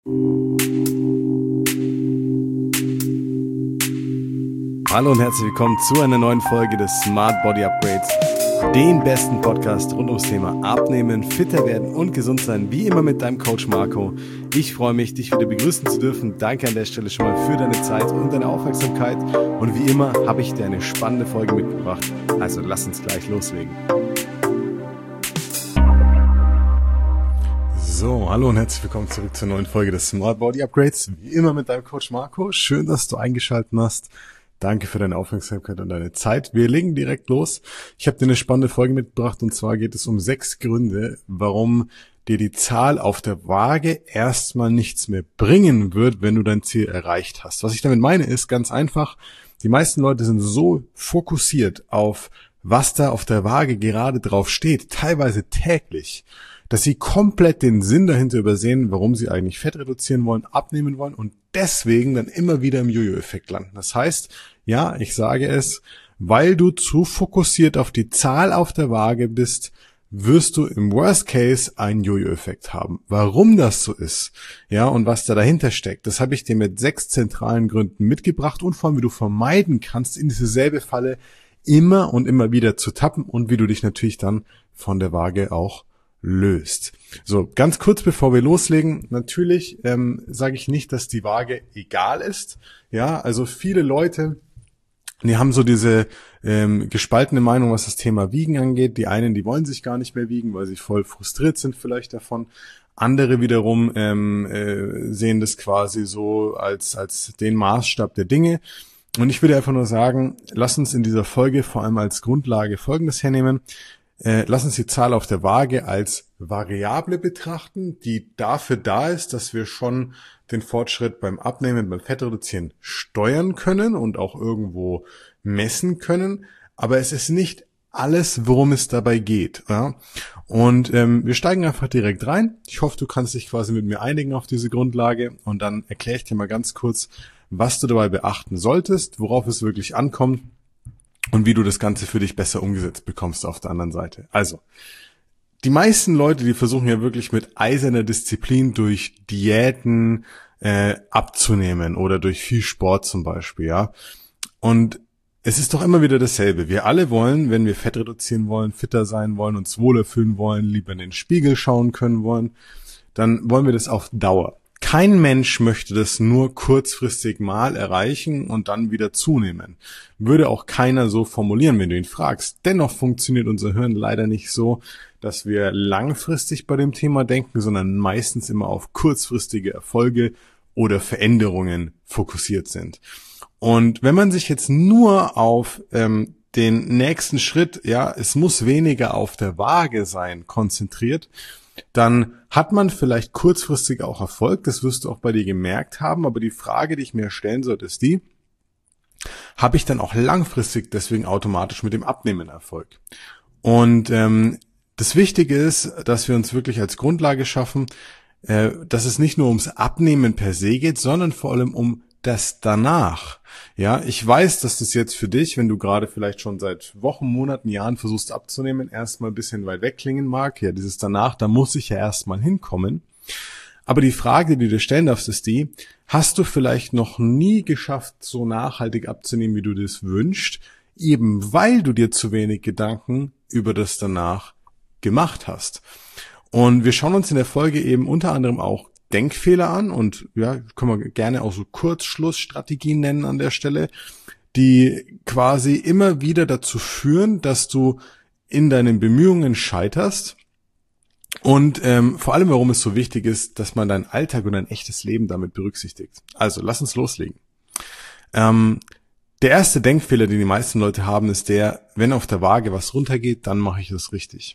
Hallo und herzlich willkommen zu einer neuen Folge des Smart Body Upgrades, dem besten Podcast rund ums Thema Abnehmen, fitter werden und gesund sein, wie immer mit deinem Coach Marco. Ich freue mich, dich wieder begrüßen zu dürfen. Danke an der Stelle schon mal für deine Zeit und deine Aufmerksamkeit. Und wie immer habe ich dir eine spannende Folge mitgebracht. Also lass uns gleich loslegen. So, hallo und herzlich willkommen zurück zur neuen Folge des Smart Body Upgrades. Wie immer mit deinem Coach Marco. Schön, dass du eingeschaltet hast. Danke für deine Aufmerksamkeit und deine Zeit. Wir legen direkt los. Ich habe dir eine spannende Folge mitgebracht und zwar geht es um 6 Gründe, warum dir die Zahl auf der Waage erstmal nichts mehr bringen wird, wenn du dein Ziel erreicht hast. Was ich damit meine, ist ganz einfach, die meisten Leute sind so fokussiert auf, was da auf der Waage gerade drauf steht, teilweise täglich, dass sie komplett den Sinn dahinter übersehen, warum sie eigentlich Fett reduzieren wollen, abnehmen wollen und deswegen dann immer wieder im Jojo-Effekt landen. Das heißt, ja, ich sage es, weil du zu fokussiert auf die Zahl auf der Waage bist, wirst du im Worst Case einen Jojo-Effekt haben. Warum das so ist, ja, und was da dahinter steckt, das habe ich dir mit 6 zentralen Gründen mitgebracht und vor allem, wie du vermeiden kannst, in diese selbe Falle immer und immer wieder zu tappen und wie du dich natürlich dann von der Waage auch löst. So, ganz kurz bevor wir loslegen, natürlich sage ich nicht, dass die Waage egal ist. Ja, also viele Leute, die haben so diese gespaltene Meinung, was das Thema Wiegen angeht. Die einen, die wollen sich gar nicht mehr wiegen, weil sie voll frustriert sind vielleicht davon. Andere wiederum sehen das quasi so als den Maßstab der Dinge. Und ich würde einfach nur sagen, lass uns in dieser Folge vor allem als Grundlage Folgendes hernehmen. Lass uns die Zahl auf der Waage als Variable betrachten, die dafür da ist, dass wir schon den Fortschritt beim Abnehmen, beim Fettreduzieren steuern können und auch irgendwo messen können. Aber es ist nicht alles, worum es dabei geht. Ja? Und wir steigen einfach direkt rein. Ich hoffe, du kannst dich quasi mit mir einigen auf diese Grundlage und dann erkläre ich dir mal ganz kurz, was du dabei beachten solltest, worauf es wirklich ankommt. Und wie du das Ganze für dich besser umgesetzt bekommst auf der anderen Seite. Also, die meisten Leute, die versuchen ja wirklich mit eiserner Disziplin durch Diäten abzunehmen oder durch viel Sport zum Beispiel, ja. Und es ist doch immer wieder dasselbe. Wir alle wollen, wenn wir Fett reduzieren wollen, fitter sein wollen, uns wohler fühlen wollen, lieber in den Spiegel schauen können wollen, dann wollen wir das auf Dauer. Kein Mensch möchte das nur kurzfristig mal erreichen und dann wieder zunehmen. Würde auch keiner so formulieren, wenn du ihn fragst. Dennoch funktioniert unser Hirn leider nicht so, dass wir langfristig bei dem Thema denken, sondern meistens immer auf kurzfristige Erfolge oder Veränderungen fokussiert sind. Und wenn man sich jetzt nur auf den nächsten Schritt, ja, es muss weniger auf der Waage sein, konzentriert, dann hat man vielleicht kurzfristig auch Erfolg, das wirst du auch bei dir gemerkt haben, aber die Frage, die ich mir stellen sollte, ist die, habe ich dann auch langfristig deswegen automatisch mit dem Abnehmen Erfolg? Und das Wichtige ist, dass wir uns wirklich als Grundlage schaffen, dass es nicht nur ums Abnehmen per se geht, sondern vor allem um das danach. Ja, ich weiß, dass das jetzt für dich, wenn du gerade vielleicht schon seit Wochen, Monaten, Jahren versuchst abzunehmen, erstmal ein bisschen weit weg klingen mag. Ja, dieses danach, da muss ich ja erstmal hinkommen. Aber die Frage, die du dir stellen darfst, ist die, hast du vielleicht noch nie geschafft, so nachhaltig abzunehmen, wie du das wünschst, eben weil du dir zu wenig Gedanken über das danach gemacht hast. Und wir schauen uns in der Folge eben unter anderem auch Denkfehler an und ja, können wir gerne auch so Kurzschlussstrategien nennen an der Stelle, die quasi immer wieder dazu führen, dass du in deinen Bemühungen scheiterst und vor allem, warum es so wichtig ist, dass man deinen Alltag und dein echtes Leben damit berücksichtigt. Also, lass uns loslegen. Der erste Denkfehler, den die meisten Leute haben, ist der, wenn auf der Waage was runtergeht, dann mache ich das richtig.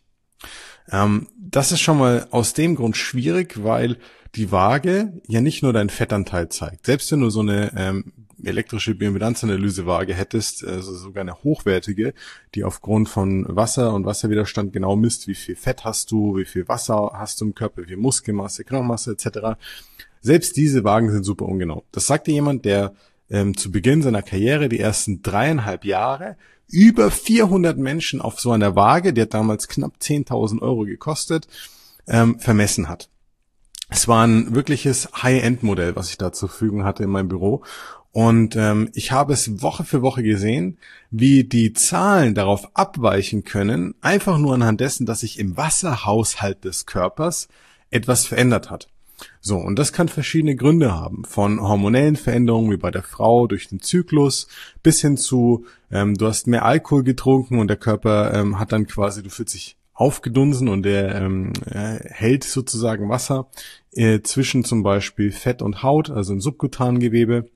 Das ist schon mal aus dem Grund schwierig, weil die Waage ja nicht nur deinen Fettanteil zeigt. Selbst wenn du so eine elektrische Bioimpedanzanalyse-Waage hättest, also sogar eine hochwertige, die aufgrund von Wasser und Wasserwiderstand genau misst, wie viel Fett hast du, wie viel Wasser hast du im Körper, wie viel Muskelmasse, Knochenmasse etc. Selbst diese Wagen sind super ungenau. Das sagt dir jemand, der zu Beginn seiner Karriere die ersten 3,5 Jahre über 400 Menschen auf so einer Waage, die hat damals knapp 10.000 € gekostet, vermessen hat. Es war ein wirkliches High-End-Modell, was ich da zur Verfügung hatte in meinem Büro. Und ich habe es Woche für Woche gesehen, wie die Zahlen darauf abweichen können, einfach nur anhand dessen, dass sich im Wasserhaushalt des Körpers etwas verändert hat. So, und das kann verschiedene Gründe haben, von hormonellen Veränderungen wie bei der Frau durch den Zyklus bis hin zu, du hast mehr Alkohol getrunken und der Körper hat dann quasi, du fühlst dich aufgedunsen und der hält sozusagen Wasser zwischen zum Beispiel Fett und Haut, also im subkutanen Gewebe.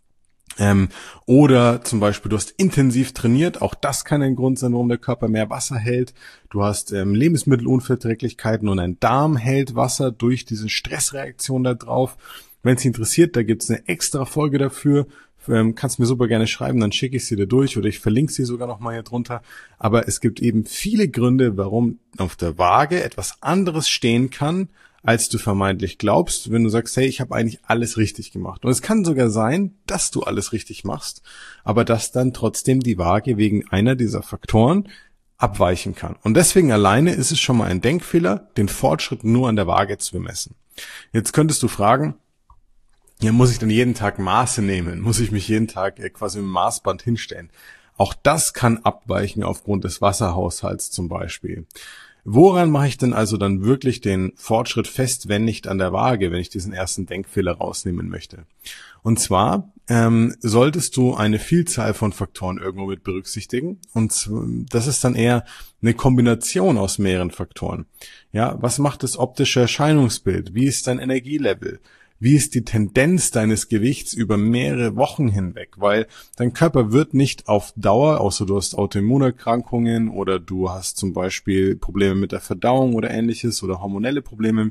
Oder zum Beispiel, du hast intensiv trainiert, auch das kann ein Grund sein, warum der Körper mehr Wasser hält. Du hast Lebensmittelunverträglichkeiten und ein Darm hält Wasser durch diese Stressreaktion da drauf. Wenn es dich interessiert, da gibt's eine extra Folge dafür. Kannst mir super gerne schreiben, dann schicke ich sie dir durch oder ich verlinke sie sogar nochmal hier drunter. Aber es gibt eben viele Gründe, warum auf der Waage etwas anderes stehen kann, als du vermeintlich glaubst, wenn du sagst, hey, ich habe eigentlich alles richtig gemacht. Und es kann sogar sein, dass du alles richtig machst, aber dass dann trotzdem die Waage wegen einer dieser Faktoren abweichen kann. Und deswegen alleine ist es schon mal ein Denkfehler, den Fortschritt nur an der Waage zu bemessen. Jetzt könntest du fragen, ja, muss ich dann jeden Tag Maße nehmen? Muss ich mich jeden Tag quasi mit dem Maßband hinstellen? Auch das kann abweichen aufgrund des Wasserhaushalts zum Beispiel. Woran mache ich denn also dann wirklich den Fortschritt fest, wenn nicht an der Waage, wenn ich diesen ersten Denkfehler rausnehmen möchte? Und zwar solltest du eine Vielzahl von Faktoren irgendwo mit berücksichtigen. Und das ist dann eher eine Kombination aus mehreren Faktoren. Ja, was macht das optische Erscheinungsbild? Wie ist dein Energielevel? Wie ist die Tendenz deines Gewichts über mehrere Wochen hinweg? Weil dein Körper wird nicht auf Dauer, außer du hast Autoimmunerkrankungen oder du hast zum Beispiel Probleme mit der Verdauung oder ähnliches oder hormonelle Probleme,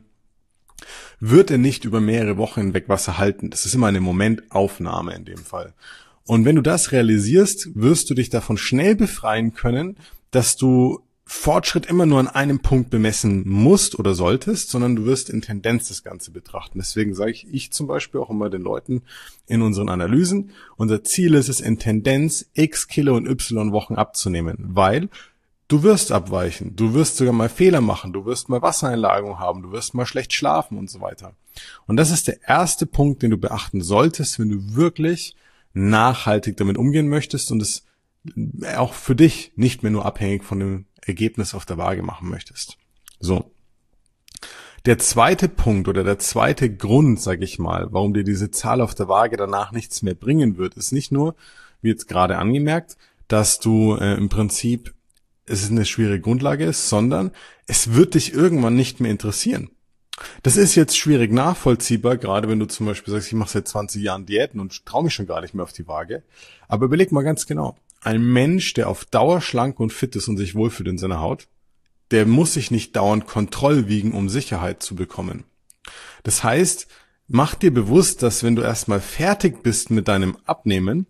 wird er nicht über mehrere Wochen hinweg Wasser halten. Das ist immer eine Momentaufnahme in dem Fall. Und wenn du das realisierst, wirst du dich davon schnell befreien können, dass du Fortschritt immer nur an einem Punkt bemessen musst oder solltest, sondern du wirst in Tendenz das Ganze betrachten. Deswegen sage ich zum Beispiel auch immer den Leuten in unseren Analysen, unser Ziel ist es, in Tendenz X Kilo und Y Wochen abzunehmen, weil du wirst abweichen, du wirst sogar mal Fehler machen, du wirst mal Wassereinlagerung haben, du wirst mal schlecht schlafen und so weiter. Und das ist der erste Punkt, den du beachten solltest, wenn du wirklich nachhaltig damit umgehen möchtest und es auch für dich nicht mehr nur abhängig von dem Ergebnis auf der Waage machen möchtest. So. Der zweite Punkt oder der zweite Grund, sage ich mal, warum dir diese Zahl auf der Waage danach nichts mehr bringen wird, ist nicht nur, wie jetzt gerade angemerkt, dass du im Prinzip, es ist eine schwierige Grundlage ist, sondern es wird dich irgendwann nicht mehr interessieren. Das ist jetzt schwierig nachvollziehbar, gerade wenn du zum Beispiel sagst, ich mache seit 20 Jahren Diäten und traue mich schon gar nicht mehr auf die Waage. Aber überleg mal ganz genau. Ein Mensch, der auf Dauer schlank und fit ist und sich wohlfühlt in seiner Haut, der muss sich nicht dauernd Kontrollwiegen, um Sicherheit zu bekommen. Das heißt, mach dir bewusst, dass wenn du erstmal fertig bist mit deinem Abnehmen,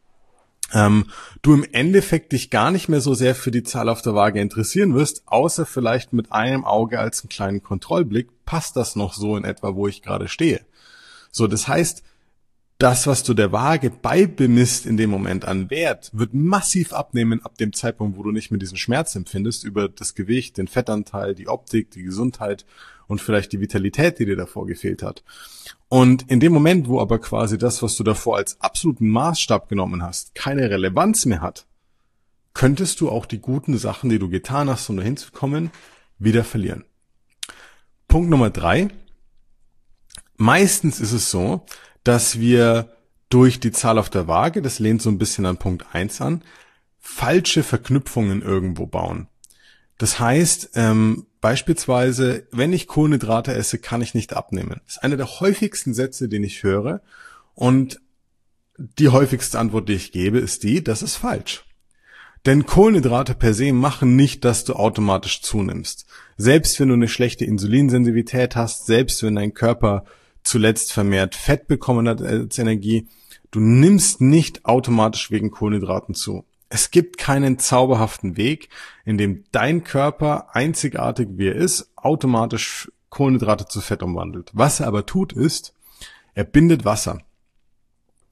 du im Endeffekt dich gar nicht mehr so sehr für die Zahl auf der Waage interessieren wirst, außer vielleicht mit einem Auge als einen kleinen Kontrollblick, passt das noch so in etwa, wo ich gerade stehe. So, das heißt, das, was du der Waage beibemisst in dem Moment an Wert, wird massiv abnehmen ab dem Zeitpunkt, wo du nicht mehr diesen Schmerz empfindest über das Gewicht, den Fettanteil, die Optik, die Gesundheit und vielleicht die Vitalität, die dir davor gefehlt hat. Und in dem Moment, wo aber quasi das, was du davor als absoluten Maßstab genommen hast, keine Relevanz mehr hat, könntest du auch die guten Sachen, die du getan hast, um dahin zu kommen, wieder verlieren. Punkt Nummer 3. Meistens ist es so, dass wir durch die Zahl auf der Waage, das lehnt so ein bisschen an Punkt 1 an, falsche Verknüpfungen irgendwo bauen. Das heißt, beispielsweise, wenn ich Kohlenhydrate esse, kann ich nicht abnehmen. Das ist einer der häufigsten Sätze, den ich höre. Und die häufigste Antwort, die ich gebe, ist die, das ist falsch. Denn Kohlenhydrate per se machen nicht, dass du automatisch zunimmst. Selbst wenn du eine schlechte Insulinsensitivität hast, selbst wenn dein Körper zuletzt vermehrt Fett bekommen hat als Energie, du nimmst nicht automatisch wegen Kohlenhydraten zu. Es gibt keinen zauberhaften Weg, in dem dein Körper, einzigartig wie er ist, automatisch Kohlenhydrate zu Fett umwandelt. Was er aber tut ist, er bindet Wasser.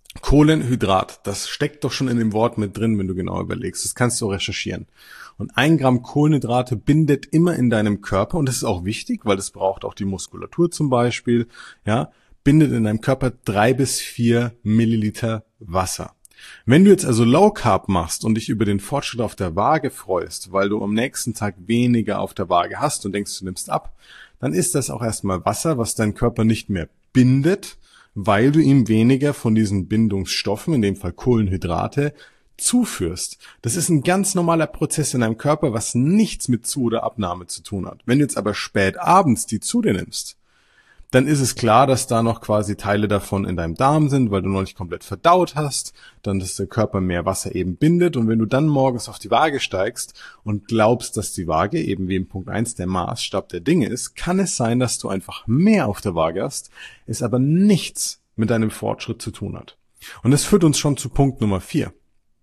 Kohlenhydrat, das steckt doch schon in dem Wort mit drin, wenn du genau überlegst. Das kannst du auch recherchieren. Und 1 Gramm Kohlenhydrate bindet immer in deinem Körper, und das ist auch wichtig, weil das braucht auch die Muskulatur zum Beispiel, ja, bindet in deinem Körper 3 bis 4 Milliliter Wasser. Wenn du jetzt also Low Carb machst und dich über den Fortschritt auf der Waage freust, weil du am nächsten Tag weniger auf der Waage hast und denkst, du nimmst ab, dann ist das auch erstmal Wasser, was dein Körper nicht mehr bindet, weil du ihm weniger von diesen Bindungsstoffen, in dem Fall Kohlenhydrate, zuführst. Das ist ein ganz normaler Prozess in deinem Körper, was nichts mit Zu- oder Abnahme zu tun hat. Wenn du jetzt aber spät abends die zu dir nimmst, dann ist es klar, dass da noch quasi Teile davon in deinem Darm sind, weil du noch nicht komplett verdaut hast, dann dass der Körper mehr Wasser eben bindet, und wenn du dann morgens auf die Waage steigst und glaubst, dass die Waage eben wie im Punkt 1 der Maßstab der Dinge ist, kann es sein, dass du einfach mehr auf der Waage hast, es aber nichts mit deinem Fortschritt zu tun hat. Und das führt uns schon zu Punkt Nummer 4.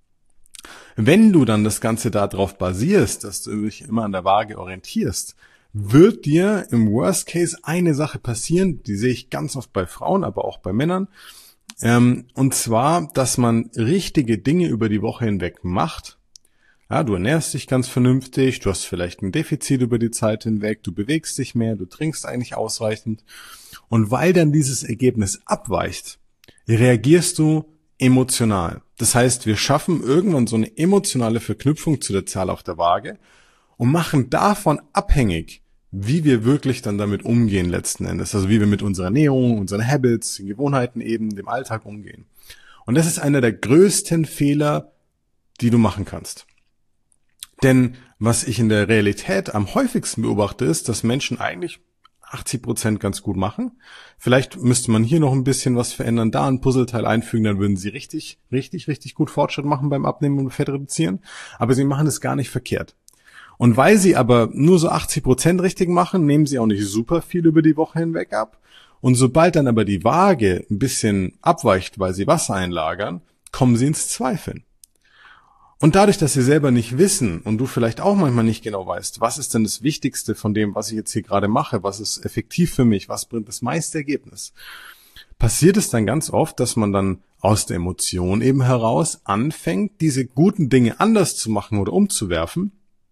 Wenn du dann das Ganze darauf basierst, dass du dich immer an der Waage orientierst, wird dir im Worst Case eine Sache passieren, die sehe ich ganz oft bei Frauen, aber auch bei Männern, und zwar, dass man richtige Dinge über die Woche hinweg macht. Ja, du ernährst dich ganz vernünftig, du hast vielleicht ein Defizit über die Zeit hinweg, du bewegst dich mehr, du trinkst eigentlich ausreichend, und weil dann dieses Ergebnis abweicht, reagierst du emotional. Das heißt, wir schaffen irgendwann so eine emotionale Verknüpfung zu der Zahl auf der Waage und machen davon abhängig, wie wir wirklich dann damit umgehen letzten Endes. Also wie wir mit unserer Ernährung, unseren Habits, den Gewohnheiten eben, dem Alltag umgehen. Und das ist einer der größten Fehler, die du machen kannst. Denn was ich in der Realität am häufigsten beobachte, ist, dass Menschen eigentlich 80% ganz gut machen. Vielleicht müsste man hier noch ein bisschen was verändern, da ein Puzzleteil einfügen, dann würden sie richtig gut Fortschritt machen beim Abnehmen und Fett reduzieren. Aber sie machen es gar nicht verkehrt. Und weil sie aber nur so 80% richtig machen, nehmen sie auch nicht super viel über die Woche hinweg ab. Und sobald dann aber die Waage ein bisschen abweicht, weil sie Wasser einlagern, kommen sie ins Zweifeln. Und dadurch, dass sie selber nicht wissen und du vielleicht auch manchmal nicht genau weißt, was ist denn das Wichtigste von dem, was ich jetzt hier gerade mache, was ist effektiv für mich, was bringt das meiste Ergebnis, passiert es dann ganz oft, dass man dann aus der Emotion eben heraus anfängt, diese guten Dinge anders zu machen oder umzuwerfen,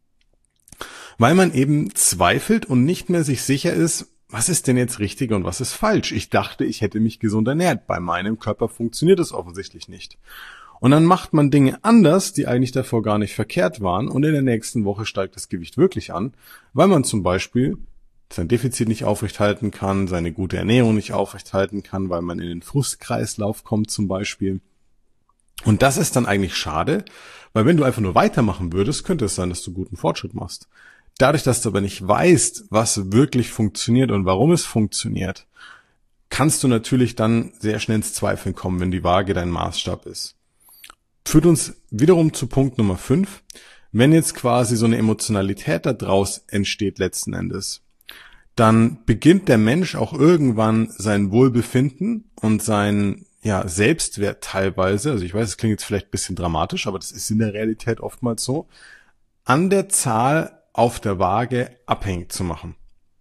weil man eben zweifelt und nicht mehr sich sicher ist, was ist denn jetzt richtig und was ist falsch? Ich dachte, ich hätte mich gesund ernährt. Bei meinem Körper funktioniert es offensichtlich nicht. Und dann macht man Dinge anders, die eigentlich davor gar nicht verkehrt waren, und in der nächsten Woche steigt das Gewicht wirklich an, weil man zum Beispiel sein Defizit nicht aufrechthalten kann, seine gute Ernährung nicht aufrechthalten kann, weil man in den Frustkreislauf kommt zum Beispiel. Und das ist dann eigentlich schade, weil wenn du einfach nur weitermachen würdest, könnte es sein, dass du guten Fortschritt machst. Dadurch, dass du aber nicht weißt, was wirklich funktioniert und warum es funktioniert, kannst du natürlich dann sehr schnell ins Zweifeln kommen, wenn die Waage dein Maßstab ist. Führt uns wiederum zu Punkt Nummer 5. Wenn jetzt quasi so eine Emotionalität da draus entsteht letzten Endes, dann beginnt der Mensch auch irgendwann sein Wohlbefinden und sein Selbstwert teilweise, also ich weiß, es klingt jetzt vielleicht ein bisschen dramatisch, aber das ist in der Realität oftmals so, an der Zahl auf der Waage abhängig zu machen.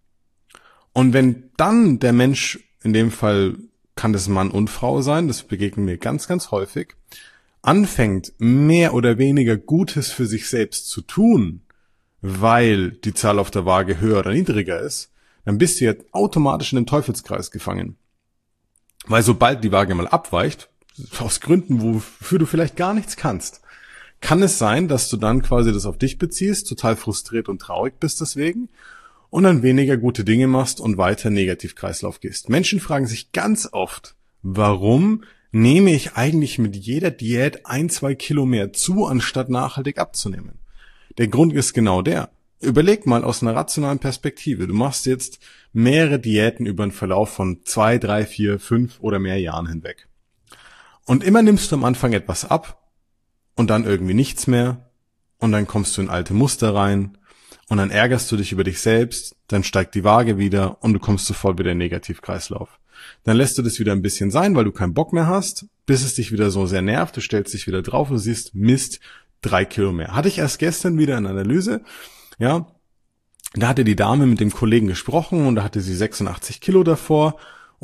Und wenn dann der Mensch, in dem Fall kann das Mann und Frau sein, das begegnet mir ganz, ganz häufig, anfängt, mehr oder weniger Gutes für sich selbst zu tun, weil die Zahl auf der Waage höher oder niedriger ist, dann bist du jetzt automatisch in den Teufelskreis gefangen. Weil sobald die Waage mal abweicht, aus Gründen, wofür du vielleicht gar nichts kannst, kann es sein, dass du dann quasi das auf dich beziehst, total frustriert und traurig bist deswegen und dann weniger gute Dinge machst und weiter Negativkreislauf gehst. Menschen fragen sich ganz oft, warum nehme ich eigentlich mit jeder Diät 1-2 Kilo mehr zu, anstatt nachhaltig abzunehmen? Der Grund ist genau der. Überleg mal aus einer rationalen Perspektive. Du machst jetzt mehrere Diäten über einen Verlauf von 2, 3, 4, 5 oder mehr Jahren hinweg. Und immer nimmst du am Anfang etwas ab und dann irgendwie nichts mehr und dann kommst du in alte Muster rein und dann ärgerst du dich über dich selbst, dann steigt die Waage wieder und du kommst sofort wieder in den Negativkreislauf. Dann lässt du das wieder ein bisschen sein, weil du keinen Bock mehr hast, bis es dich wieder so sehr nervt, du stellst dich wieder drauf und siehst, Mist, 3 Kilo mehr. Hatte ich erst gestern wieder in Analyse, da hatte die Dame mit dem Kollegen gesprochen und da hatte sie 86 Kilo davor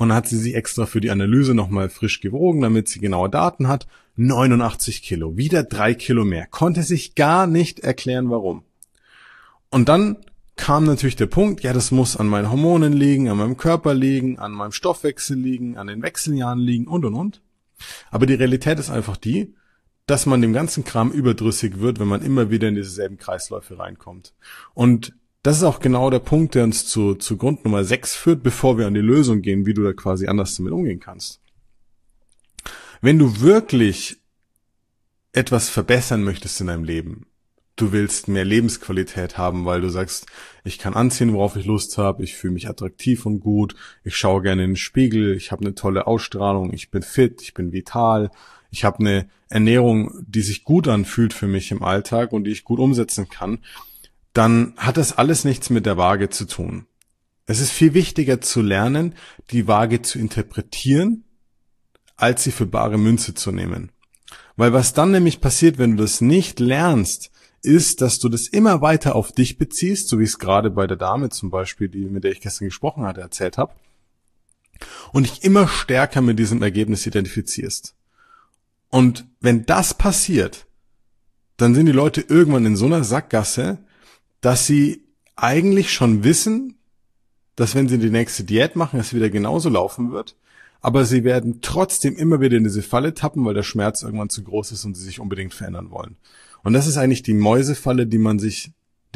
Und dann hat sie sich extra für die Analyse nochmal frisch gewogen, damit sie genaue Daten hat. 89 Kilo, wieder 3 Kilo mehr. Konnte sich gar nicht erklären, warum. Und dann kam natürlich der Punkt, ja, das muss an meinen Hormonen liegen, an meinem Körper liegen, an meinem Stoffwechsel liegen, an den Wechseljahren liegen und. Aber die Realität ist einfach die, dass man dem ganzen Kram überdrüssig wird, wenn man immer wieder in dieselben Kreisläufe reinkommt. Und das ist auch genau der Punkt, der uns zu Grund Nummer 6 führt, bevor wir an die Lösung gehen, wie du da quasi anders damit umgehen kannst. Wenn du wirklich etwas verbessern möchtest in deinem Leben, du willst mehr Lebensqualität haben, weil du sagst, ich kann anziehen, worauf ich Lust habe, ich fühle mich attraktiv und gut, ich schaue gerne in den Spiegel, ich habe eine tolle Ausstrahlung, ich bin fit, ich bin vital, ich habe eine Ernährung, die sich gut anfühlt für mich im Alltag und die ich gut umsetzen kann, dann hat das alles nichts mit der Waage zu tun. Es ist viel wichtiger zu lernen, die Waage zu interpretieren, als sie für bare Münze zu nehmen. Weil was dann nämlich passiert, wenn du das nicht lernst, ist, dass du das immer weiter auf dich beziehst, so wie ich es gerade bei der Dame zum Beispiel, mit der ich gestern gesprochen hatte, erzählt habe, und dich immer stärker mit diesem Ergebnis identifizierst. Und wenn das passiert, dann sind die Leute irgendwann in so einer Sackgasse, dass sie eigentlich schon wissen, dass wenn sie die nächste Diät machen, es wieder genauso laufen wird, aber sie werden trotzdem immer wieder in diese Falle tappen, weil der Schmerz irgendwann zu groß ist und sie sich unbedingt verändern wollen. Und das ist eigentlich die Mausefalle, die man sich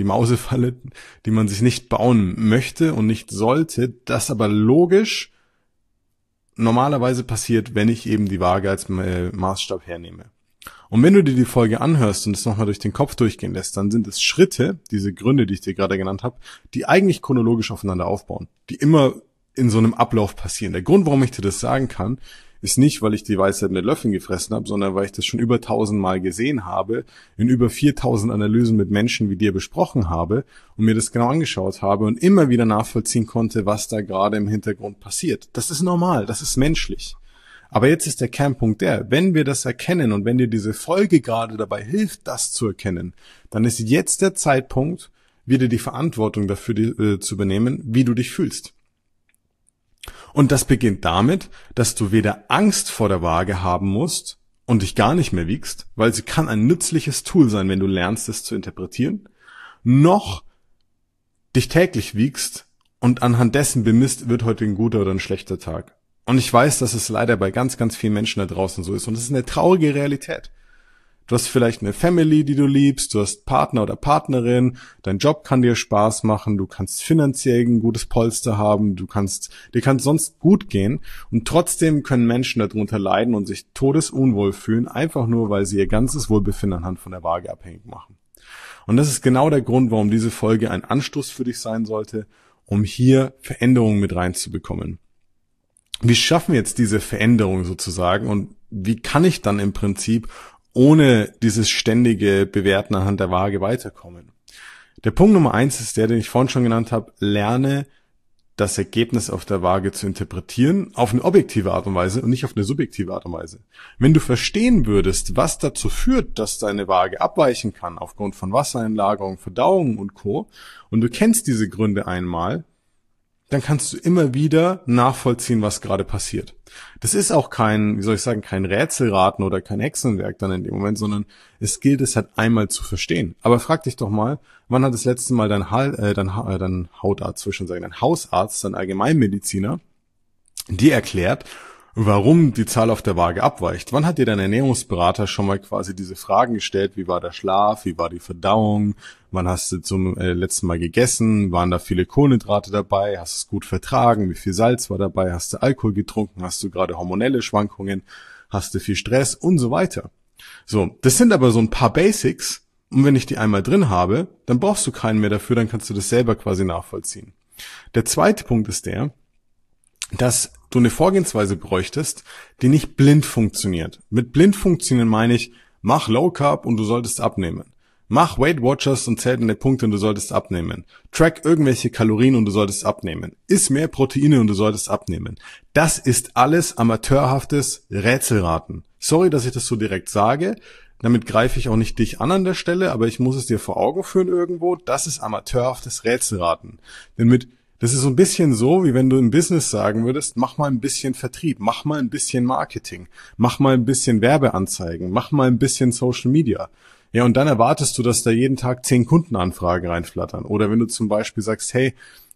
nicht bauen möchte und nicht sollte, das aber logisch normalerweise passiert, wenn ich eben die Waage als Maßstab hernehme. Und wenn du dir die Folge anhörst und es nochmal durch den Kopf durchgehen lässt, dann sind es Schritte, diese Gründe, die ich dir gerade genannt habe, die eigentlich chronologisch aufeinander aufbauen, die immer in so einem Ablauf passieren. Der Grund, warum ich dir das sagen kann, ist nicht, weil ich die Weisheit mit Löffeln gefressen habe, sondern weil ich das schon über 1000 Mal gesehen habe, in über 4000 Analysen mit Menschen wie dir besprochen habe und mir das genau angeschaut habe und immer wieder nachvollziehen konnte, was da gerade im Hintergrund passiert. Das ist normal, das ist menschlich. Aber jetzt ist der Kernpunkt wenn wir das erkennen und wenn dir diese Folge gerade dabei hilft, das zu erkennen, dann ist jetzt der Zeitpunkt, wieder die Verantwortung dafür zu übernehmen, wie du dich fühlst. Und das beginnt damit, dass du weder Angst vor der Waage haben musst und dich gar nicht mehr wiegst, weil sie kann ein nützliches Tool sein, wenn du lernst, es zu interpretieren, noch dich täglich wiegst und anhand dessen bemisst, wird heute ein guter oder ein schlechter Tag. Und ich weiß, dass es leider bei ganz, ganz vielen Menschen da draußen so ist. Und es ist eine traurige Realität. Du hast vielleicht eine Family, die du liebst, du hast Partner oder Partnerin, dein Job kann dir Spaß machen, du kannst finanziell ein gutes Polster haben, dir kann sonst gut gehen. Und trotzdem können Menschen darunter leiden und sich todesunwohl fühlen, einfach nur, weil sie ihr ganzes Wohlbefinden anhand von der Waage abhängig machen. Und das ist genau der Grund, warum diese Folge ein Anstoß für dich sein sollte, um hier Veränderungen mit reinzubekommen. Wie schaffen wir jetzt diese Veränderung sozusagen und wie kann ich dann im Prinzip ohne dieses ständige Bewerten anhand der Waage weiterkommen? Der Punkt Nummer 1 ist der, den ich vorhin schon genannt habe: Lerne das Ergebnis auf der Waage zu interpretieren, auf eine objektive Art und Weise und nicht auf eine subjektive Art und Weise. Wenn du verstehen würdest, was dazu führt, dass deine Waage abweichen kann aufgrund von Wassereinlagerung, Verdauung und Co., und du kennst diese Gründe einmal, dann kannst du immer wieder nachvollziehen, was gerade passiert. Das ist auch kein Rätselraten oder kein Hexenwerk dann in dem Moment, sondern es gilt es halt einmal zu verstehen. Aber frag dich doch mal, wann hat das letzte Mal dein Hautarzt, dein Hausarzt, dein Allgemeinmediziner dir erklärt, warum die Zahl auf der Waage abweicht? Wann hat dir dein Ernährungsberater schon mal quasi diese Fragen gestellt? Wie war der Schlaf? Wie war die Verdauung? Wann hast du zum letzten Mal gegessen? Waren da viele Kohlenhydrate dabei? Hast du es gut vertragen? Wie viel Salz war dabei? Hast du Alkohol getrunken? Hast du gerade hormonelle Schwankungen? Hast du viel Stress? Und so weiter. So, das sind aber so ein paar Basics. Und wenn ich die einmal drin habe, dann brauchst du keinen mehr dafür, dann kannst du das selber quasi nachvollziehen. Der zweite Punkt ist der, dass du eine Vorgehensweise bräuchtest, die nicht blind funktioniert. Mit blind funktionieren meine ich, mach Low Carb und du solltest abnehmen. Mach Weight Watchers und zähl deine Punkte und du solltest abnehmen. Track irgendwelche Kalorien und du solltest abnehmen. Iss mehr Proteine und du solltest abnehmen. Das ist alles amateurhaftes Rätselraten. Sorry, dass ich das so direkt sage. Damit greife ich auch nicht dich an der Stelle, aber ich muss es dir vor Augen führen irgendwo. Das ist amateurhaftes Rätselraten. Denn mit Das ist so ein bisschen so, wie wenn du im Business sagen würdest, mach mal ein bisschen Vertrieb, mach mal ein bisschen Marketing, mach mal ein bisschen Werbeanzeigen, mach mal ein bisschen Social Media. Ja, und dann erwartest du, dass da jeden Tag 10 Kundenanfragen reinflattern. Oder wenn du zum Beispiel sagst, hey,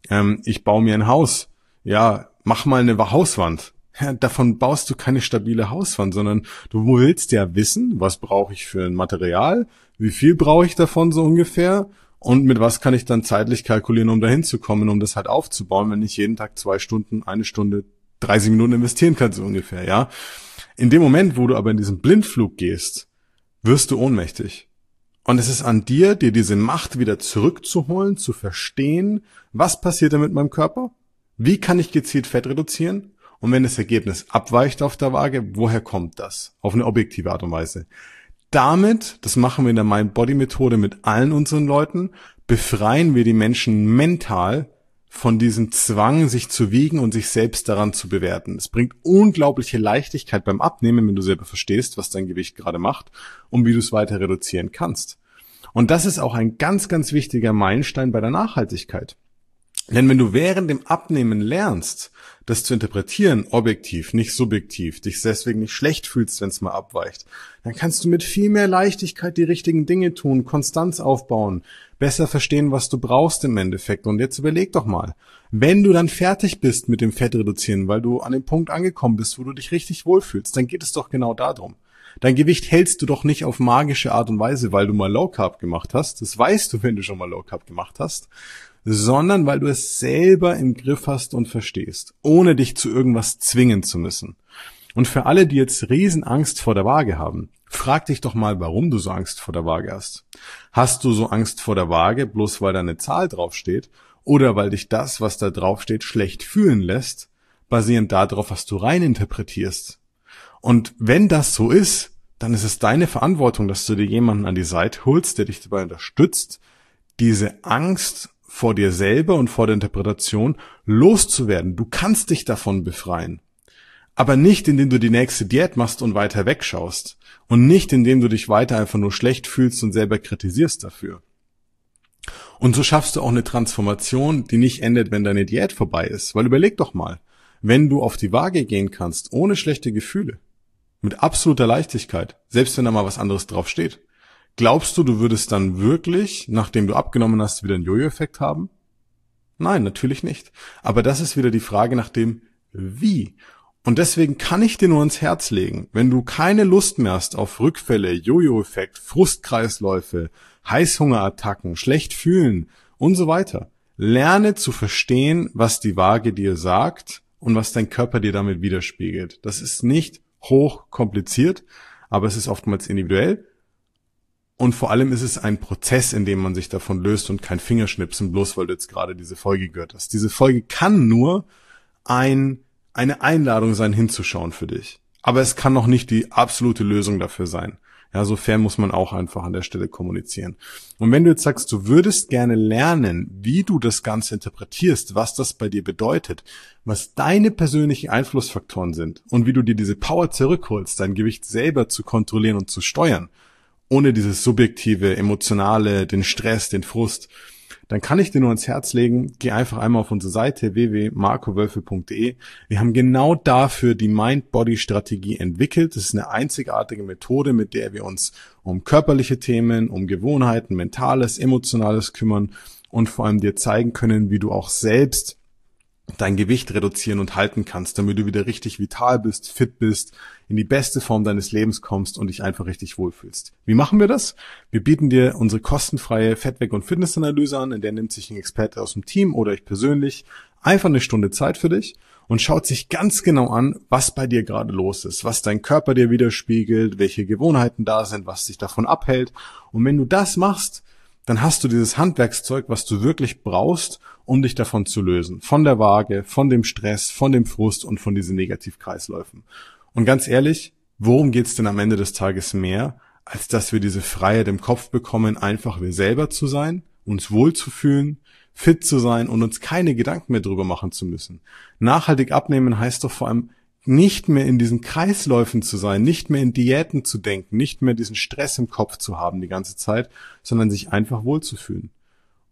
ich baue mir ein Haus. Ja, mach mal eine Hauswand. Ja, davon baust du keine stabile Hauswand, sondern du willst ja wissen, was brauche ich für ein Material, wie viel brauche ich davon so ungefähr und mit was kann ich dann zeitlich kalkulieren, um dahin zu kommen, um das halt aufzubauen, wenn ich jeden Tag 2 Stunden, 1 Stunde, 30 Minuten investieren kann, so ungefähr, ja. In dem Moment, wo du aber in diesen Blindflug gehst, wirst du ohnmächtig. Und es ist an dir, dir diese Macht wieder zurückzuholen, zu verstehen, was passiert da mit meinem Körper? Wie kann ich gezielt Fett reduzieren? Und wenn das Ergebnis abweicht auf der Waage, woher kommt das? Auf eine objektive Art und Weise. Damit, das machen wir in der Mind-Body-Methode mit allen unseren Leuten, befreien wir die Menschen mental von diesem Zwang, sich zu wiegen und sich selbst daran zu bewerten. Es bringt unglaubliche Leichtigkeit beim Abnehmen, wenn du selber verstehst, was dein Gewicht gerade macht und wie du es weiter reduzieren kannst. Und das ist auch ein ganz, ganz wichtiger Meilenstein bei der Nachhaltigkeit. Denn wenn du während dem Abnehmen lernst, das zu interpretieren, objektiv, nicht subjektiv, dich deswegen nicht schlecht fühlst, wenn es mal abweicht, dann kannst du mit viel mehr Leichtigkeit die richtigen Dinge tun, Konstanz aufbauen, besser verstehen, was du brauchst im Endeffekt. Und jetzt überleg doch mal, wenn du dann fertig bist mit dem Fett reduzieren, weil du an dem Punkt angekommen bist, wo du dich richtig wohlfühlst, dann geht es doch genau darum. Dein Gewicht hältst du doch nicht auf magische Art und Weise, weil du mal Low Carb gemacht hast. Das weißt du, wenn du schon mal Low Carb gemacht hast. Sondern weil du es selber im Griff hast und verstehst, ohne dich zu irgendwas zwingen zu müssen. Und für alle, die jetzt Riesenangst vor der Waage haben, frag dich doch mal, warum du so Angst vor der Waage hast. Hast du so Angst vor der Waage, bloß weil da eine Zahl draufsteht, oder weil dich das, was da draufsteht, schlecht fühlen lässt, basierend darauf, was du reininterpretierst? Und wenn das so ist, dann ist es deine Verantwortung, dass du dir jemanden an die Seite holst, der dich dabei unterstützt, diese Angst vor dir selber und vor der Interpretation loszuwerden. Du kannst dich davon befreien. Aber nicht, indem du die nächste Diät machst und weiter wegschaust. Und nicht, indem du dich weiter einfach nur schlecht fühlst und selber kritisierst dafür. Und so schaffst du auch eine Transformation, die nicht endet, wenn deine Diät vorbei ist. Weil überleg doch mal, wenn du auf die Waage gehen kannst, ohne schlechte Gefühle, mit absoluter Leichtigkeit, selbst wenn da mal was anderes drauf steht, glaubst du, du würdest dann wirklich, nachdem du abgenommen hast, wieder einen Jojo-Effekt haben? Nein, natürlich nicht. Aber das ist wieder die Frage nach dem Wie. Und deswegen kann ich dir nur ans Herz legen, wenn du keine Lust mehr hast auf Rückfälle, Jojo-Effekt, Frustkreisläufe, Heißhungerattacken, schlecht fühlen und so weiter, lerne zu verstehen, was die Waage dir sagt und was dein Körper dir damit widerspiegelt. Das ist nicht hoch kompliziert, aber es ist oftmals individuell. Und vor allem ist es ein Prozess, in dem man sich davon löst und kein Fingerschnipsen, bloß weil du jetzt gerade diese Folge gehört hast. Diese Folge kann nur eine Einladung sein, hinzuschauen für dich. Aber es kann noch nicht die absolute Lösung dafür sein. Ja, so fair muss man auch einfach an der Stelle kommunizieren. Und wenn du jetzt sagst, du würdest gerne lernen, wie du das Ganze interpretierst, was das bei dir bedeutet, was deine persönlichen Einflussfaktoren sind und wie du dir diese Power zurückholst, dein Gewicht selber zu kontrollieren und zu steuern, ohne dieses subjektive, emotionale, den Stress, den Frust, dann kann ich dir nur ans Herz legen, geh einfach einmal auf unsere Seite www.markowölfel.de. Wir haben genau dafür die Mind-Body-Strategie entwickelt. Das ist eine einzigartige Methode, mit der wir uns um körperliche Themen, um Gewohnheiten, Mentales, Emotionales kümmern und vor allem dir zeigen können, wie du auch selbst dein Gewicht reduzieren und halten kannst, damit du wieder richtig vital bist, fit bist, in die beste Form deines Lebens kommst und dich einfach richtig wohlfühlst. Wie machen wir das? Wir bieten dir unsere kostenfreie Fettweg- und Fitnessanalyse an, in der nimmt sich ein Experte aus dem Team oder ich persönlich einfach eine Stunde Zeit für dich und schaut sich ganz genau an, was bei dir gerade los ist, was dein Körper dir widerspiegelt, welche Gewohnheiten da sind, was dich davon abhält. Und wenn du das machst, dann hast du dieses Handwerkszeug, was du wirklich brauchst, um dich davon zu lösen. Von der Waage, von dem Stress, von dem Frust und von diesen Negativkreisläufen. Und ganz ehrlich, worum geht's denn am Ende des Tages mehr, als dass wir diese Freiheit im Kopf bekommen, einfach wir selber zu sein, uns wohlzufühlen, fit zu sein und uns keine Gedanken mehr drüber machen zu müssen. Nachhaltig abnehmen heißt doch vor allem, nicht mehr in diesen Kreisläufen zu sein, nicht mehr in Diäten zu denken, nicht mehr diesen Stress im Kopf zu haben die ganze Zeit, sondern sich einfach wohlzufühlen.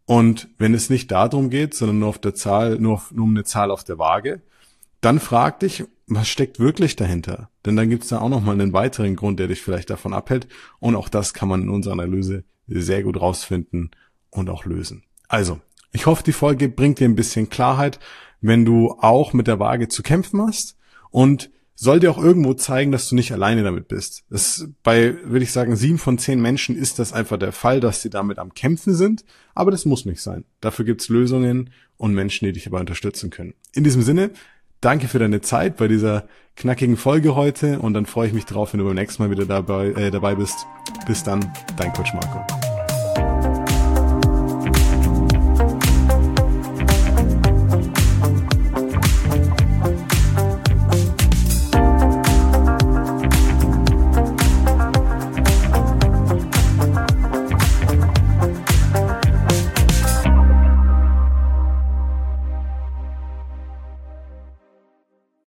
Und wenn es nicht darum geht, sondern nur um eine Zahl auf der Waage, dann frag dich, was steckt wirklich dahinter? Denn dann gibt's da auch nochmal einen weiteren Grund, der dich vielleicht davon abhält. Und auch das kann man in unserer Analyse sehr gut rausfinden und auch lösen. Also, ich hoffe, die Folge bringt dir ein bisschen Klarheit, wenn du auch mit der Waage zu kämpfen hast, und soll dir auch irgendwo zeigen, dass du nicht alleine damit bist. Würde ich sagen, 7 von 10 Menschen ist das einfach der Fall, dass sie damit am Kämpfen sind, aber das muss nicht sein. Dafür gibt's Lösungen und Menschen, die dich dabei unterstützen können. In diesem Sinne, danke für deine Zeit bei dieser knackigen Folge heute, und dann freue ich mich drauf, wenn du beim nächsten Mal wieder dabei bist. Bis dann, dein Coach Marco.